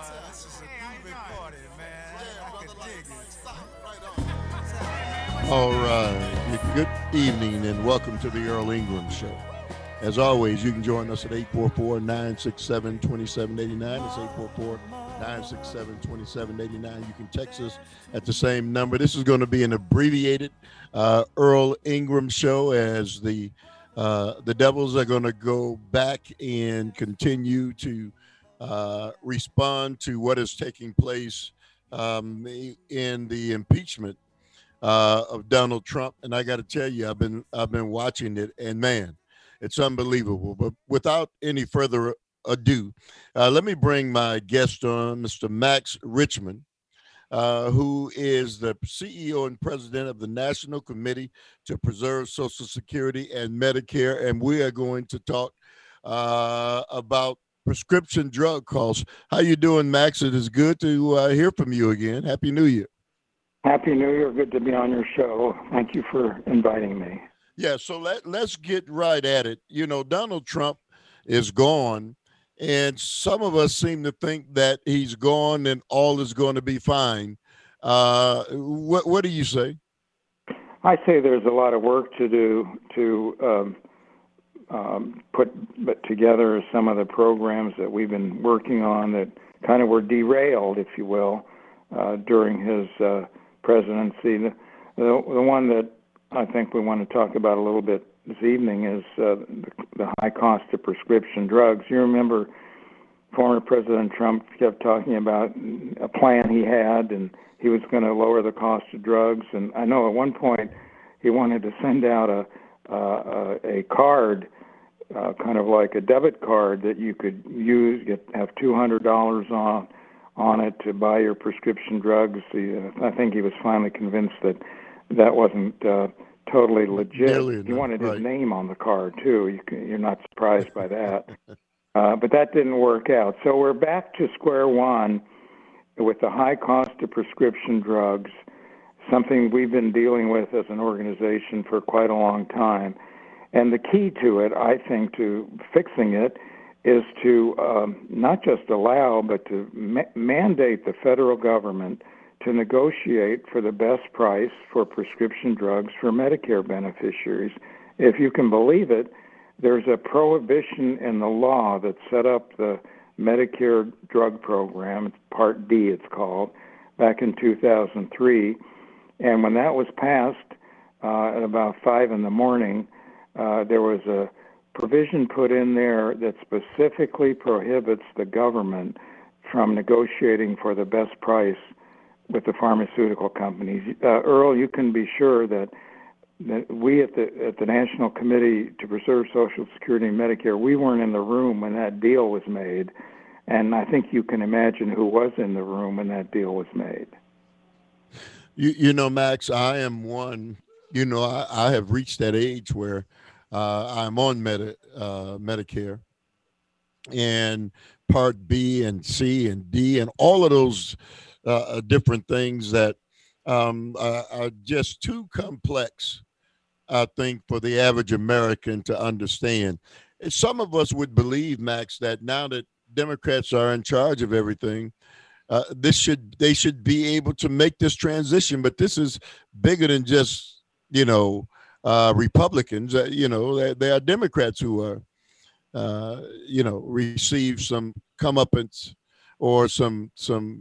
This is a groovy party, man. I can dig All right. Good evening and welcome to the Earl Ingram Show. As always, you can join us at 844-967-2789. It's 844-967-2789. You can text us at the same number. This is going to be an abbreviated Earl Ingram Show as the Devils are going to go back and continue to respond to what is taking place in the impeachment of Donald Trump, and I got to tell you, I've been watching it, and man, it's unbelievable. But without any further ado, let me bring my guest on, Mr. Max Richmond, who is the CEO and president of the National Committee to Preserve Social Security and Medicare, and we are going to talk about prescription drug costs. How you doing, Max? It is good to hear from you again. Happy New Year. Happy New Year. Good to be on your show. Thank you for inviting me. Yeah, so let's get right at it. You know, Donald Trump is gone, and some of us seem to think that he's gone and all is going to be fine. What do you say? I say there's a lot of work to do to put together some of the programs that we've been working on that kind of were derailed, if you will, during his presidency. The one that I think we want to talk about a little bit this evening is the high cost of prescription drugs. You remember former President Trump kept talking about a plan he had, and he was going to lower the cost of drugs. And I know at one point he wanted to send out a card, kind of like a debit card that you could use, have $200 on it to buy your prescription drugs. I think he was finally convinced that wasn't totally legit. He wanted his name on the card, too. You're not surprised by that. But that didn't work out. So we're back to square one with the high cost of prescription drugs, something we've been dealing with as an organization for quite a long time. And the key to it, I think, to fixing it is to not just allow, but to mandate the federal government to negotiate for the best price for prescription drugs for Medicare beneficiaries. If you can believe it, there's a prohibition in the law that set up the Medicare drug program, Part D it's called, back in 2003. And when that was passed at about 5 in the morning, there was a provision put in there that specifically prohibits the government from negotiating for the best price with the pharmaceutical companies. Earl, you can be sure that we at the National Committee to Preserve Social Security and Medicare, we weren't in the room when that deal was made, and I think you can imagine who was in the room when that deal was made. You know, Max, I am one. You know, I have reached that age where I'm on Medicare, and Part B and C and D and all of those different things that are just too complex, I think, for the average American to understand. And some of us would believe, Max, that now that Democrats are in charge of everything, they should be able to make this transition. But this is bigger than just, Republicans. There are Democrats who are, receive some comeuppance or some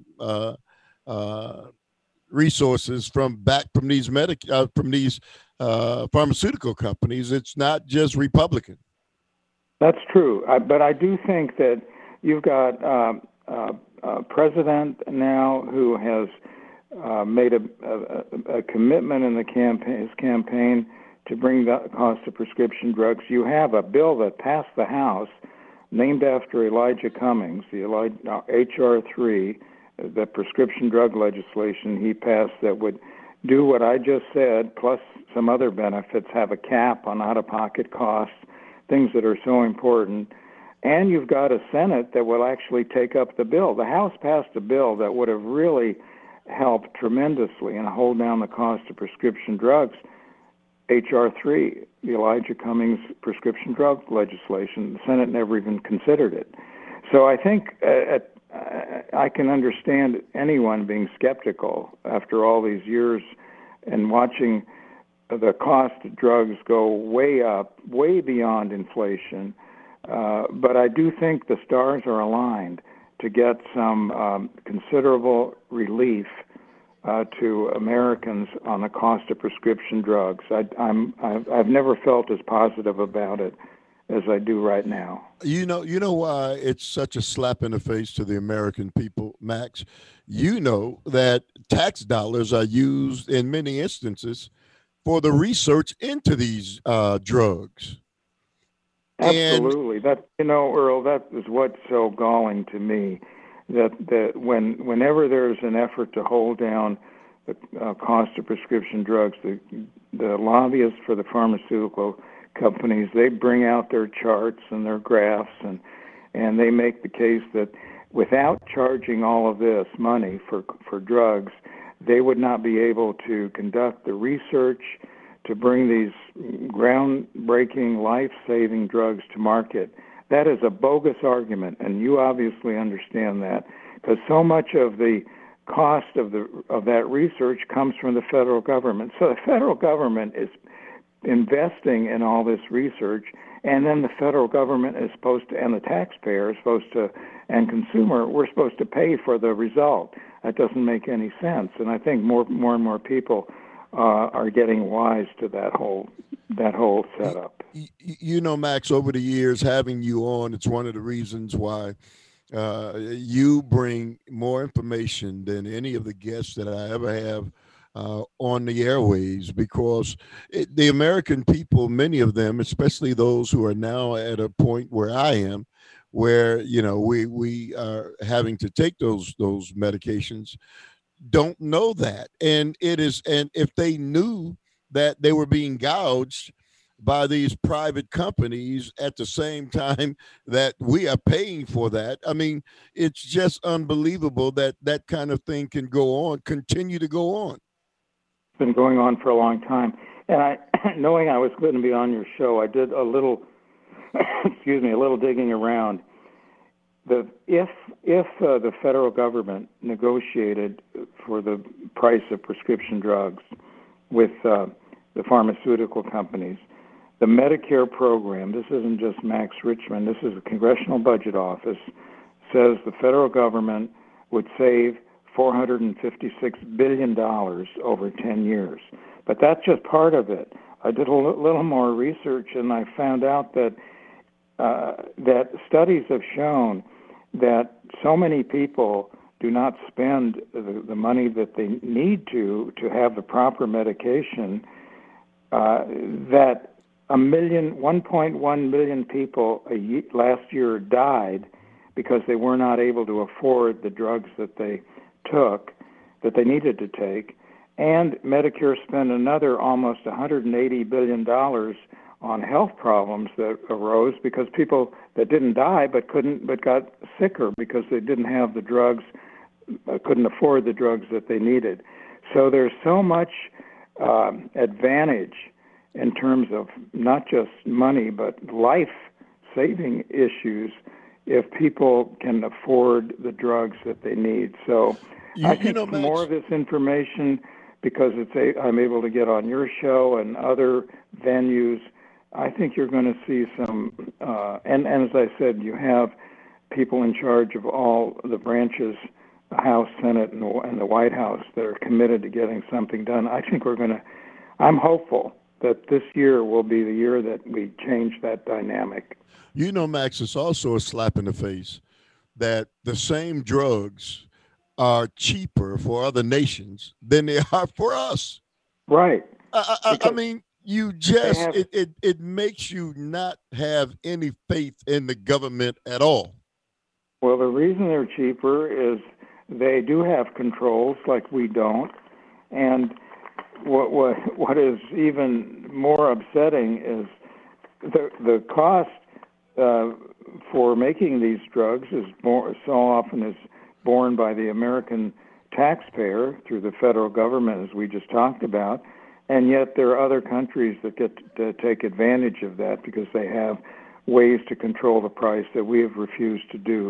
resources from these pharmaceutical companies. It's not just Republican. That's true, but I do think that you've got a president now who has made a commitment in his campaign to bring the cost of prescription drugs. You have a bill that passed the House named after Elijah Cummings, the H.R. 3, the prescription drug legislation he passed that would do what I just said, plus some other benefits, have a cap on out-of-pocket costs, things that are so important. And you've got a Senate that will actually take up the bill. The House passed a bill that would have really helped tremendously and hold down the cost of prescription drugs. H.R. 3, the Elijah Cummings prescription drug legislation, the Senate never even considered it. So I think I can understand anyone being skeptical after all these years and watching the cost of drugs go way up, way beyond inflation. But I do think the stars are aligned to get some considerable relief to Americans on the cost of prescription drugs. I've never felt as positive about it as I do right now. You know why it's such a slap in the face to the American people, Max? You know that tax dollars are used in many instances for the research into these drugs. Absolutely. Earl, that is what's so galling to me. That whenever there's an effort to hold down the cost of prescription drugs, the lobbyists for the pharmaceutical companies, they bring out their charts and their graphs, and they make the case that without charging all of this money for drugs, they would not be able to conduct the research to bring these groundbreaking, life-saving drugs to market. That is a bogus argument, and you obviously understand that, because so much of the cost of that research comes from the federal government. So the federal government is investing in all this research, and then the federal government is supposed to, and the taxpayer is supposed to, and consumer, we're supposed to pay for the result. That doesn't make any sense, and I think more and more people are getting wise to that whole setup. You know, Max, over the years, having you on, it's one of the reasons why you bring more information than any of the guests that I ever have on the airways, because the American people, many of them, especially those who are now at a point where I am, where we are having to take those medications, don't know that. And if they knew that they were being gouged by these private companies at the same time that we are paying for that, I mean, it's just unbelievable that that kind of thing can continue to go on. It's been going on for a long time. And knowing I was going to be on your show, I did a little, a little digging around. If the federal government negotiated for the price of prescription drugs with the pharmaceutical companies, the Medicare program, this isn't just Max Richman, this is the Congressional Budget Office, says the federal government would save $456 billion over 10 years. But that's just part of it. I did a little more research, and I found out that studies have shown that so many people do not spend the money that they need to have the proper medication, that 1.1 million people last year died because they were not able to afford the drugs that they took, that they needed to take, and Medicare spent another almost $180 billion on health problems that arose because people that didn't die but got sicker because they didn't have the drugs, couldn't afford the drugs that they needed. So there's so much advantage in terms of not just money but life-saving issues if people can afford the drugs that they need. So I think Max, more of this information, because I'm able to get on your show and other venues, I think you're going to see some, and as I said, you have people in charge of all the branches, the House, Senate, and the White House, that are committed to getting something done. I think I'm hopeful that this year will be the year that we change that dynamic. You know, Max, it's also a slap in the face that the same drugs are cheaper for other nations than they are for us. Right. I mean, it makes you not have any faith in the government at all. Well, the reason they're cheaper is they do have controls like we don't, and what is even more upsetting is the cost for making these drugs is so often borne by the American taxpayer through the federal government, as we just talked about, and yet there are other countries that get to take advantage of that because they have ways to control the price that we have refused to do.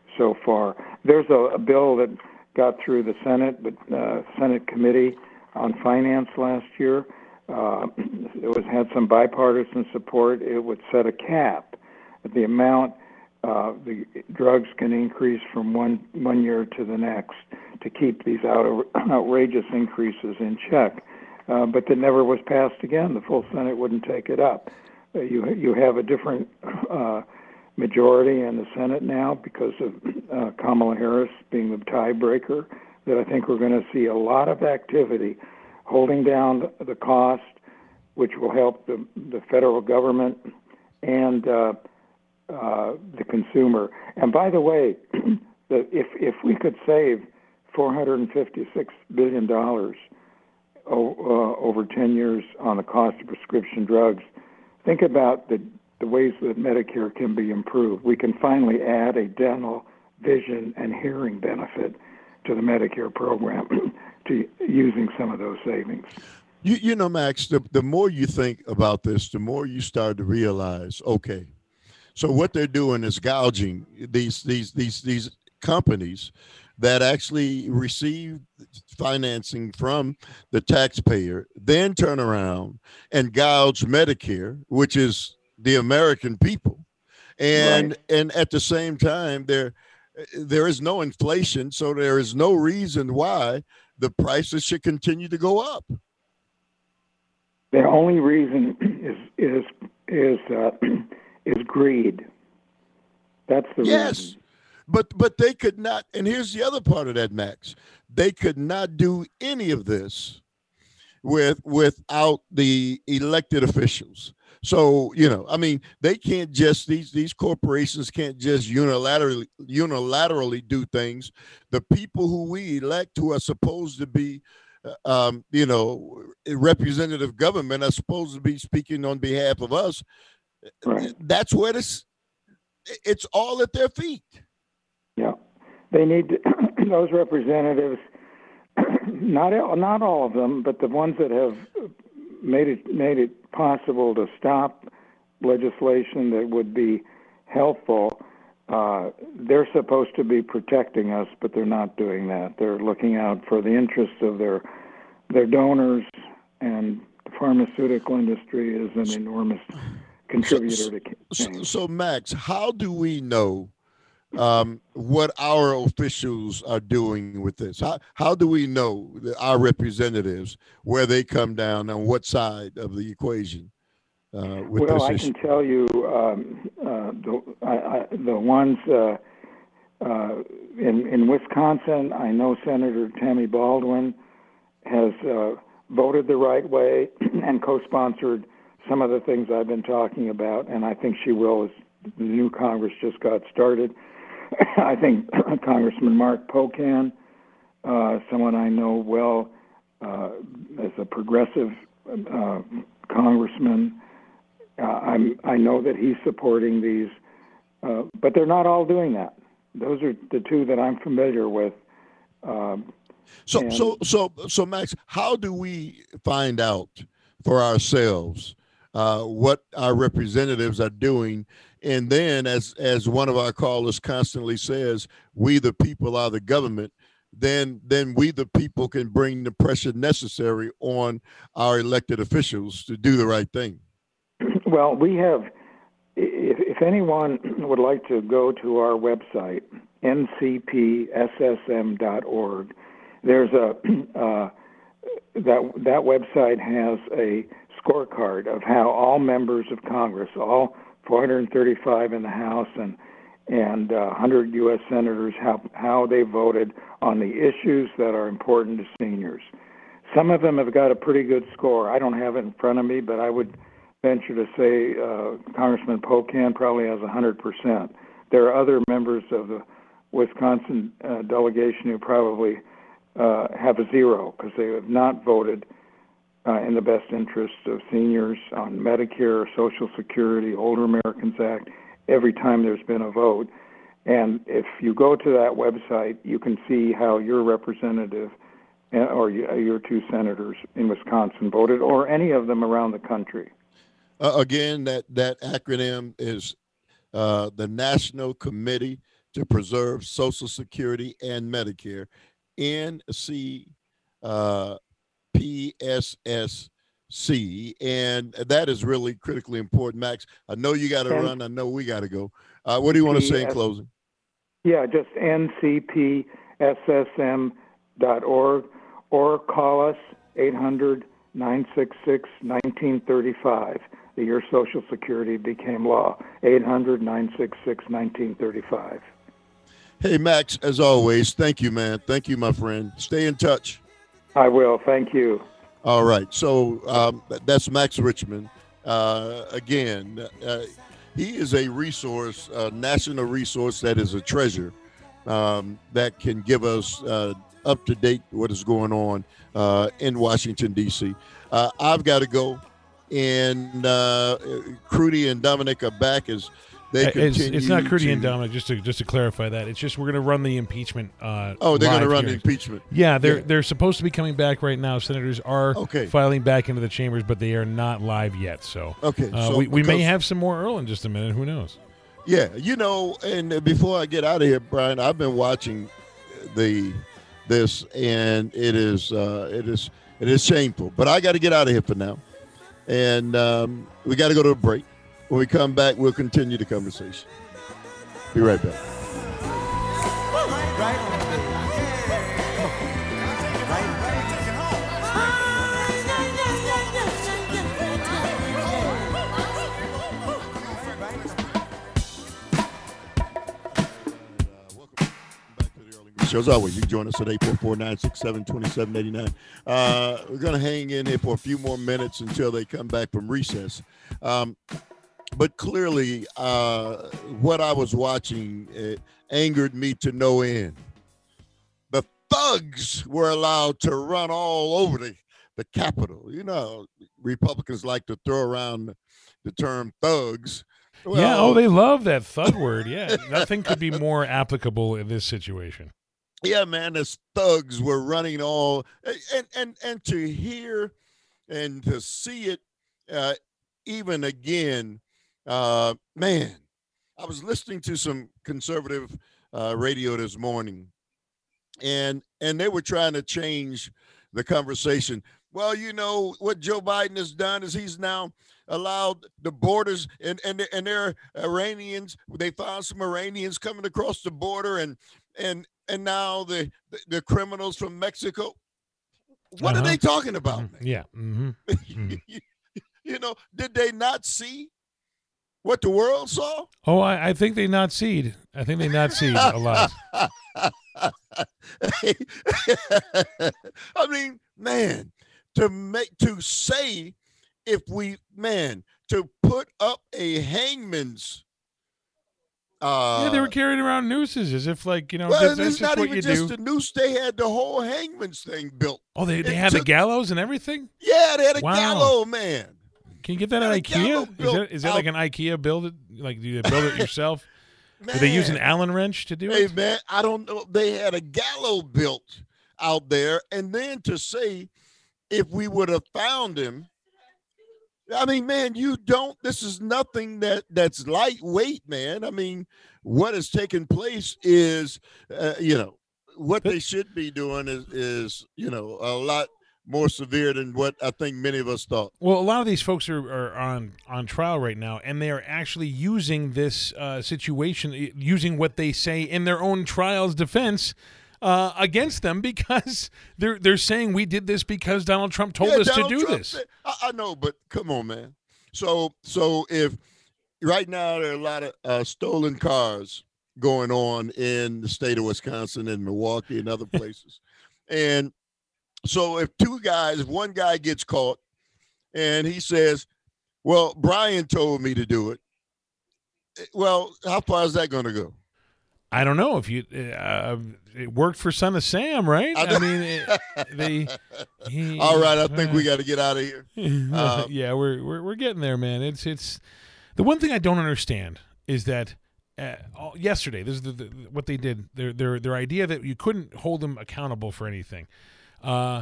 so far. There's a bill that got through the Senate, but Senate Committee on Finance last year. It had some bipartisan support. It would set a cap at the amount the drugs can increase from one year to the next to keep these outrageous increases in check. But that never was passed again. The full Senate wouldn't take it up. You have a different majority in the Senate now because of Kamala Harris being the tiebreaker, that I think we're going to see a lot of activity holding down the cost, which will help the federal government and the consumer. And by the way, if we could save $456 billion over 10 years on the cost of prescription drugs, think about the ways that Medicare can be improved. We can finally add a dental, vision, and hearing benefit to the Medicare program to using some of those savings. You know, Max, the more you think about this, the more you start to realize, okay, so what they're doing is gouging these companies that actually receive financing from the taxpayer, then turn around and gouge Medicare, which is the American people. And at the same time, there is no inflation, so there is no reason why the prices should continue to go up. The only reason is greed. That's the reason. But they could not, and here's the other part of that, Max. They could not do any of this without the elected officials. So, you know, I mean, they can't just, these corporations can't just unilaterally do things. The people who we elect, who are supposed to be, you know, representative government, are supposed to be speaking on behalf of us. Right. That's where it's all at their feet. Yeah, they need those representatives. Not all of them, but the ones that have made it possible to stop legislation that would be helpful. They're supposed to be protecting us, but they're not doing that. They're looking out for the interests of their donors, and the pharmaceutical industry is an enormous contributor to change. So, Max, how do we know what our officials are doing with this? How do we know that our representatives, where they come down, on what side of the equation with this issue? I can tell you the ones in Wisconsin, I know Senator Tammy Baldwin has voted the right way and co-sponsored some of the things I've been talking about, and I think she will as the new Congress just got started. I think Congressman Mark Pocan, someone I know well as a progressive congressman, I know that he's supporting these, but they're not all doing that. Those are the two that I'm familiar with. So Max, how do we find out for ourselves what our representatives are doing? And then, as one of our callers constantly says, we the people are the government. Then we the people can bring the pressure necessary on our elected officials to do the right thing. Well, we have. If anyone would like to go to our website, ncpssm.org, there's that website has a scorecard of how all members of Congress, all 435 in the House and 100 U.S. senators, how they voted on the issues that are important to seniors. Some of them have got a pretty good score. I don't have it in front of me, but I would venture to say Congressman Pocan probably has 100%. There are other members of the Wisconsin delegation who probably have a zero because they have not voted in the best interests of seniors on Medicare, Social Security, Older Americans Act, every time there's been a vote. And if you go to that website, you can see how your representative or your two senators in Wisconsin voted, or any of them around the country. Again, that acronym is the National Committee to Preserve Social Security and Medicare, NCPSSC, and that is really critically important. Max, I know you got to run. I know we got to go. What do you want to say in closing? Yeah, just ncpssm.org or call us 800-966-1935. The year Social Security became law, 800-966-1935. Hey, Max, as always, thank you, man. Thank you, my friend. Stay in touch. I will. Thank you. All right. So that's Max Richmond. Again, he is a resource, a national resource that is a treasure that can give us up to date what is going on in Washington, D.C. I've got to go. And Crudy and Dominic are back as they continue. It's not Crudy and Dominic, just to clarify that. It's just we're going to run the impeachment. They're going to run the impeachment. Yeah, they're supposed to be coming back right now. Senators are filing back into the chambers, but they are not live yet. So we may have some more Earl in just a minute. Who knows? Yeah, and before I get out of here, Brian, I've been watching this, and it is shameful. But I got to get out of here for now. And we got to go to a break. When we come back, we'll continue the conversation. Be right back. Welcome back to the Early Show. As always, you can join us at 844-967-2789. We're going to hang in here for a few more minutes until they come back from recess. But clearly, what I was watching angered me to no end. The thugs were allowed to run all over the Capitol. Republicans like to throw around the term thugs. Well, they love that thug word. Yeah, nothing could be more applicable in this situation. Yeah, man, the thugs were running all, and to hear and to see it even again, man, I was listening to some conservative radio this morning, and they were trying to change the conversation. Well, what Joe Biden has done is he's now allowed the borders, and they're Iranians. They found some Iranians coming across the border, and now the criminals from Mexico. What are they talking about? Man? Yeah. Mm-hmm. Did they not see what the world saw? Oh, I think they not seed. I think they not seed a lot. I mean, man, to say to put up a hangman's. They were carrying around nooses as if that's it's not what even you just do. the noose. They had the whole hangman's thing built. Oh, they had the gallows and everything? Yeah, they had a gallows, man. Can you get that at IKEA? Is that like an IKEA build it? Like, do you build it yourself? Man. Do they use an Allen wrench to do it? Hey, man, I don't know. They had a gallows built out there. And then to say, if we would have found him, I mean, man, this is nothing that's lightweight, man. I mean, what has taken place is, what they should be doing is a lot more severe than what I think many of us thought. Well, a lot of these folks are on trial right now, and they are actually using this situation, using what they say in their own trial's defense against them, because they're saying we did this because Donald Trump told us to do this. I know, but come on, man. So if right now there are a lot of stolen cars going on in the state of Wisconsin and Milwaukee and other places, and so if one guy gets caught and he says, well, Brian told me to do it. Well, how far is that going to go? I don't know. If it worked for Son of Sam, right? I mean, all right. I think we got to get out of here. Yeah, we're getting there, man. It's the one thing I don't understand is that yesterday, this is what they did. Their idea that you couldn't hold them accountable for anything.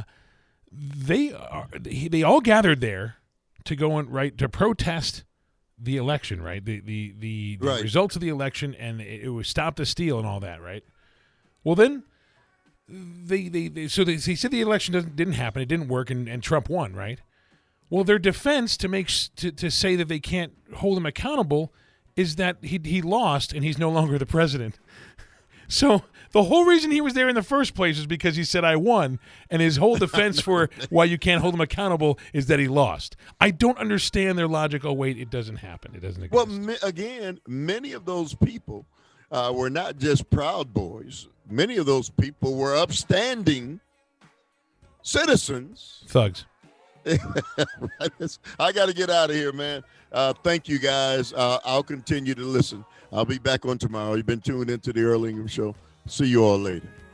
They all gathered there to go to protest the election, right? The Right. results of the election, and it was stop the steal and all that, right? Well, then they said the election didn't happen, it didn't work, and Trump won, right? Well, their defense to say that they can't hold him accountable is that he lost and he's no longer the president. So the whole reason he was there in the first place is because he said I won, and his whole defense for why you can't hold him accountable is that he lost. I don't understand their logic. Oh wait, it doesn't happen. It doesn't exist. Well, again, many of those people were not just Proud Boys. Many of those people were upstanding citizens. Thugs. I got to get out of here, man. Thank you, guys. I'll continue to listen. I'll be back on tomorrow. You've been tuned into the Earl Ingram Show. See you all later.